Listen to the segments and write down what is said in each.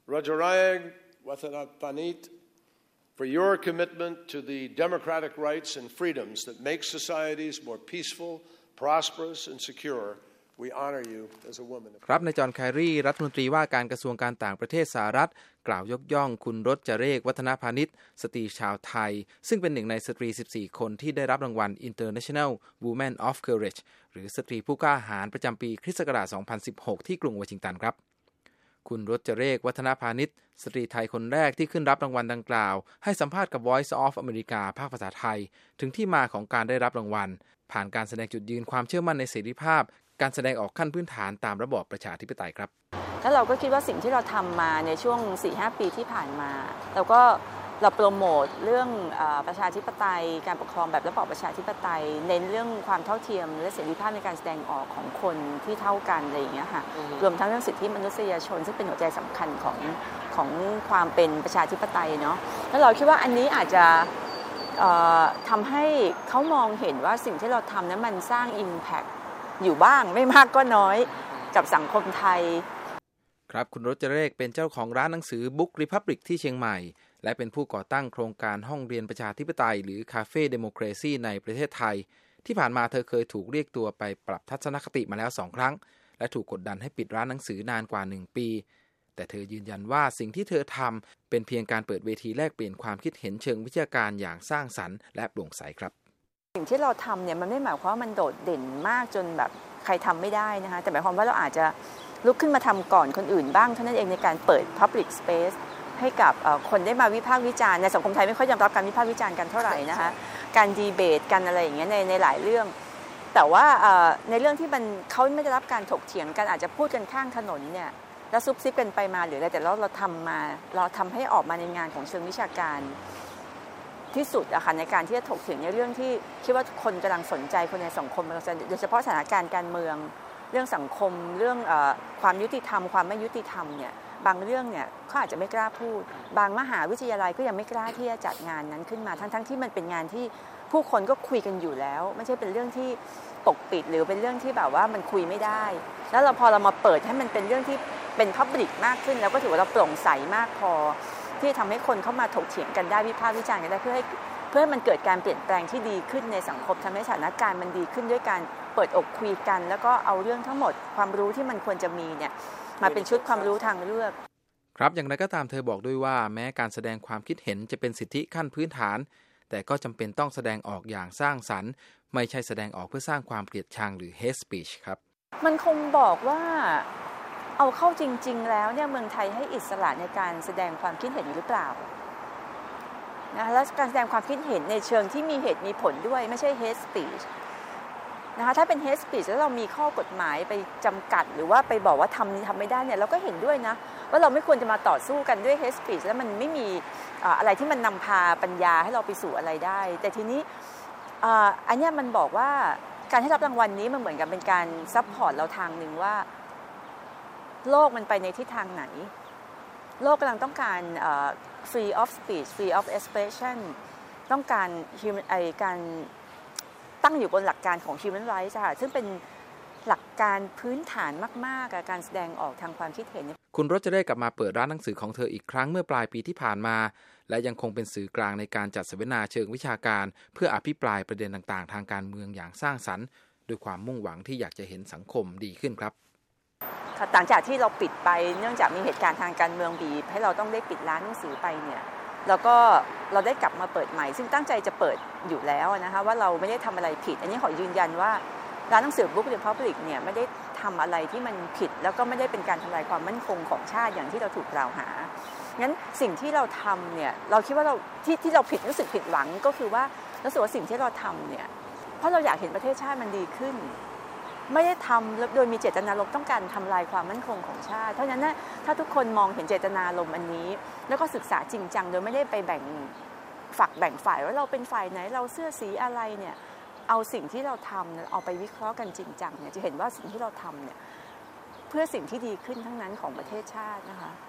Rajarayag Wathanapanit for your commitment to the democratic rights and freedoms that make societies more peaceful, prosperous and secure.We honor you as a woman. ครับนายจอห์น แคร์รีรัฐมนตรีว่าการกระทรวงการต่างประเทศสหรัฐกล่าวยกย่องคุณรจเรขวัฒนพานิชสตรีชาวไทยซึ่งเป็นหนึ่งในสตรี14คนที่ได้รับรางวัล International Women of Courage หรือสตรีผู้กล้าหาญประจำปีคริสต์ศักราช2016ที่กรุงวอชิงตันครับคุณรจเรขวัฒนพานิชสตรีไทยคนแรกที่ขึ้นรับรางวัลดังกล่าวให้สัมภาษณ์กับ Voice of America ภาคภาษาไทยถึงที่มาของการได้รับรางวัลผ่านการแสดงจุดยืนความเชื่อมั่นในเสรีภาพการแสดงออกขั้นพื้นฐานตามระบอบประชาธิปไตยครับแล้วเราก็คิดว่าสิ่งที่เราทำมาในช่วง 4-5 ปีที่ผ่านมาเราโปรโมทเรื่องประชาธิปไตยการปกครองแบบระบอบประชาธิปไตยเน้นเรื่องความเท่าเทียมและเสรีภาพในการแสดงออกของคนที่เท่ากันอะไรอย่างเงี้ยค่ะรวมทั้งเรื่องสิทธิมนุษยชนซึ่งเป็นหัวใจสำคัญของความเป็นประชาธิปไตยเนาะแล้วเราคิดว่าอันนี้อาจจะทำให้เขามองเห็นว่าสิ่งที่เราทำนั้นมันสร้าง impactอยู่บ้างไม่มากก็น้อยกับสังคมไทยครับคุณรจเรขเป็นเจ้าของร้านหนังสือ Book Republic ที่เชียงใหม่และเป็นผู้ก่อตั้งโครงการห้องเรียนประชาธิปไตยหรือ Cafe Democracy ในประเทศไทยที่ผ่านมาเธอเคยถูกเรียกตัวไปปรับทัศนคติมาแล้ว2ครั้งและถูกกดดันให้ปิดร้านหนังสือนานกว่า1ปีแต่เธอยืนยันว่าสิ่งที่เธอทำเป็นเพียงการเปิดเวทีแลกเปลี่ยนความคิดเห็นเชิงวิชาการอย่างสร้างสรรค์และโปร่งใสครับสิ่งที่เราทำเนี่ยมันไม่หมายความว่ามันโดดเด่นมากจนแบบใครทำไม่ได้นะคะแต่หมายความว่าเราอาจจะลุกขึ้นมาทำก่อนคนอื่นบ้างเท่านั้นเองในการเปิด Public Space ให้กับคนได้มาวิพากษ์วิจารณ์ในสังคมไทยไม่ค่อยยอมรับการวิพากษ์วิจารณ์กันเท่าไหร่นะคะการดีเบตกันอะไรอย่างเงี้ยในหลายเรื่องแต่ว่าในเรื่องที่มันเขาไม่ได้รับการถกเถียงกันอาจจะพูดกันข้างถนนเนี่ยแล้วซุบซิบกันไปมาหรืออะไรแต่เราทำให้ออกมาในงานของเชิงวิชาการที่สุดอะค่ะในการที่จะถกเถียงในเรื่องที่คิดว่าคนกำลังสนใจคนในสังคมโดยเฉพาะสถานการณ์การเมืองเรื่องสังคมเรื่องความยุติธรรมความไม่ยุติธรรมเนี่ยบางเรื่องเนี่ยเขาอาจจะไม่กล้าพูดบางมหาวิทยาลัยก็ยังไม่กล้าที่จะจัดงานนั้นขึ้นมาทั้งที่มันเป็นงานที่ผู้คนก็คุยกันอยู่แล้วไม่ใช่เป็นเรื่องที่ปกปิดหรือเป็นเรื่องที่แบบว่ามันคุยไม่ได้แล้วพอเรามาเปิดให้มันเป็นเรื่องที่เป็นพับลิกมากขึ้นแล้วก็ถือว่าเราโปร่งใสมากพอที่ทำให้คนเข้ามาถกเถียงกันได้วิพากษ์วิจารณ์กันได้เพื่อให้มันเกิดการเปลี่ยนแปลงที่ดีขึ้นในสังคมทำให้สถานการณ์มันดีขึ้นด้วยการเปิดอกคุยกันแล้วก็เอาเรื่องทั้งหมดความรู้ที่มันควรจะมีเนี่ยมาเป็นชุดความรู้ทางเลือกครับอย่างไรก็ตามเธอบอกด้วยว่าแม้การแสดงความคิดเห็นจะเป็นสิทธิขั้นพื้นฐานแต่ก็จำเป็นต้องแสดงออกอย่างสร้างสรรค์ไม่ใช่แสดงออกเพื่อสร้างความเกลียดชังหรือ hate speech ครับมันคงบอกว่าเอาเข้าจริงๆแล้วเนี่ยเมืองไทยให้อิสระในการแสดงความคิดเห็นหรือเปล่านะและการแสดงความคิดเห็นในเชิงที่มีเหตุมีผลด้วยไม่ใช่ hate speech นะคะถ้าเป็น hate speech แล้วเรามีข้อกฎหมายไปจำกัดหรือว่าไปบอกว่าทำไม่ได้เนี่ยเราก็เห็นด้วยนะว่าเราไม่ควรจะมาต่อสู้กันด้วย hate speech แล้วมันไม่มีอะไรที่มันนำพาปัญญาให้เราไปสู่อะไรได้แต่ทีนี้อันนี้มันบอกว่าการให้รับรางวัลนี้มันเหมือนกับเป็นการซัพพอร์ตเราทางนึงว่าโลกมันไปในทิศทางไหนโลกกำลังต้องการfree of speech free of expression ต้องการการตั้งอยู่บนหลักการของ human rights ค่ะซึ่งเป็นหลักการพื้นฐานมากๆกับการแสดงออกทางความคิดเห็นคุณรจเรขกลับมาเปิดร้านหนังสือของเธออีกครั้งเมื่อปลายปีที่ผ่านมาและยังคงเป็นสื่อกลางในการจัดเสวนาเชิงวิชาการเพื่ออภิปรายประเด็นต่างๆทางการเมืองอย่างสร้างสรรค์ด้วยความมุ่งหวังที่อยากจะเห็นสังคมดีขึ้นครับหลังจากที่เราปิดไปเนื่องจากมีเหตุการณ์ทางการเมืองบีบให้เราต้องได้ปิดร้านหนังสือไปเนี่ยเราได้กลับมาเปิดใหม่ซึ่งตั้งใจจะเปิดอยู่แล้วนะคะว่าเราไม่ได้ทำอะไรผิดอันนี้ขอยืนยันว่าร้านหนังสือ Book Republic เนี่ยไม่ได้ทำอะไรที่มันผิดแล้วก็ไม่ได้เป็นการทำลายความมั่นคงของชาติอย่างที่เราถูกกล่าวหางั้นสิ่งที่เราทำเนี่ยเราคิดว่าเราที่เราผิดรู้สึกผิดหวังก็คือว่ารู้สึกว่าสิ่งที่เราทำเนี่ยเพราะเราอยากเห็นประเทศชาติมันดีขึ้นไม่ได้ทำโดยมีเจตนารมณ์ต้องการทำลายความมั่นคงของชาติเพราะฉะนั้นถ้าทุกคนมองเห็นเจตนารมณ์อันนี้แล้วก็ศึกษาจริงจังโดยไม่ได้ไปแบ่งฝักแบ่งฝ่ายว่าเราเป็นฝ่ายไหนเราเสื้อสีอะไรเนี่ยเอาสิ่งที่เราทำเอาไปวิเคราะห์กันจริงจังเนี่ยจะเห็นว่าสิ่งที่เราทำเนี่ยเพื่อสิ่งที่ดีขึ้นทั้งนั้นของประเทศชาตินะคะค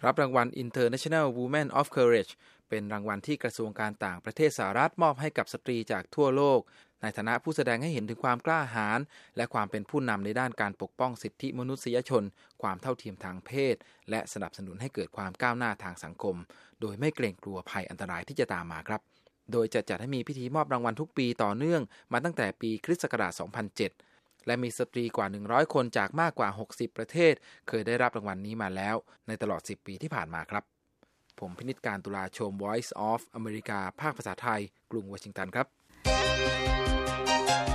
รับรางวัล International Women of Courage เป็นรางวัลที่กระทรวงการต่างประเทศสหรัฐมอบให้กับสตรีจากทั่วโลกในฐานะผู้แสดงให้เห็นถึงความกล้าหาญและความเป็นผู้นำในด้านการปกป้องสิทธิมนุษยชนความเท่าเทียมทางเพศและสนับสนุนให้เกิดความก้าวหน้าทางสังคมโดยไม่เกรงกลัวภัยอันตรายที่จะตามมาครับโดยจะจัดให้มีพิธีมอบรางวัลทุกปีต่อเนื่องมาตั้งแต่ปีคริสต์ศักราช 2007 และมีสตรีกว่า100คนจากมากกว่า60ประเทศเคยได้รับรางวัลนี้มาแล้วในตลอด10ปีที่ผ่านมาครับผมพินิจการตุลาชม Voice of America ภาคภาษาไทยกรุงวอชิงตันครับ